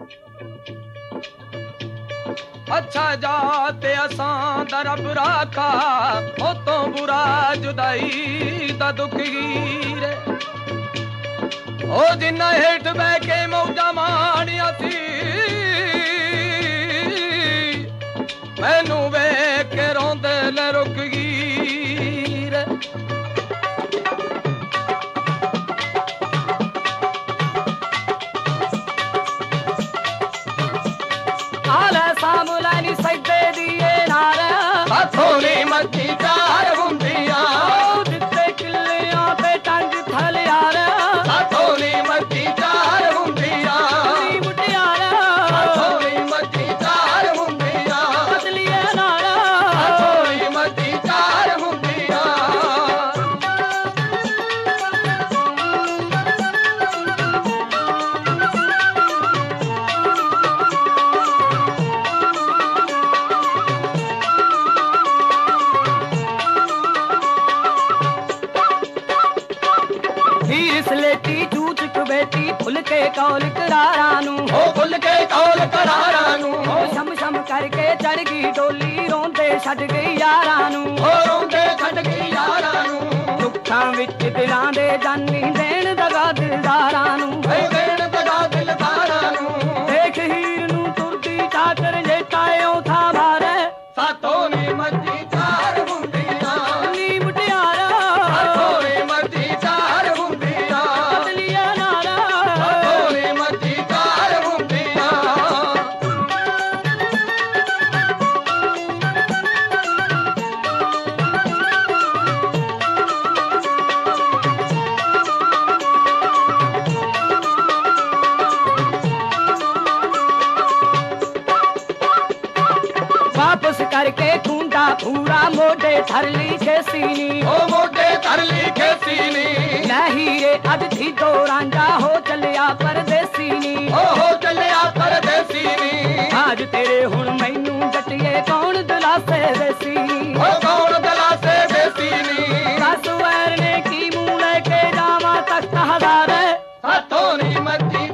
अच्छा जाते असां दा रब राखा ओ तो बुरा जुदाई दा दुख गिरे ओ जिन्ना हेठ बह के मौजा माणिया सी मैनू वेख के रोंदे ले रुक गिरे सामुलानी सजदे दिए नारे हथोली मच्छी चार बुंदियां जिते किलियां पे टंग थल यार हथोली मच्छी चार बुंदियां मुटियार हथोली मच्छी चार बुंदियां बदलिए नारा हथोली मच्छी चार बुंदियां स्लेटी चूचक बेटी फुल के कौल करारानू ओ फुल के कौल करारानू शम शम करके चढ़ गई डोली रोंदे छड़ गई यारानू ओ रोंदे छड़ गई यारानू दुखां विच दिलां दे जानी देण दगा दिलदारानू देण दगा दिलदारानू देख हीर नू तुरदी चाकर लेटायो था मारे सातों नी मच्छी चार बुंदियां नी मुटियारा हथोली मच्छी चार बुंदियां बदलिए नारा हथोली मच्छी चार बुंदियां वापस करके खूंदा पूरा मोटे थरली के सीनी ओ मोटे थरली के सीनी नहीं रे अज थी तो रांझा हो चलिया परदेसी नी ओ हो चलिया परदेसी नी आज तेरे हुण मैनू जटिए कौन दिलासे देसी ओ कौन दलासे देसी नी दस वैर ने की मुंह लेके जावा तख्त हजारे हथों नी मच्छी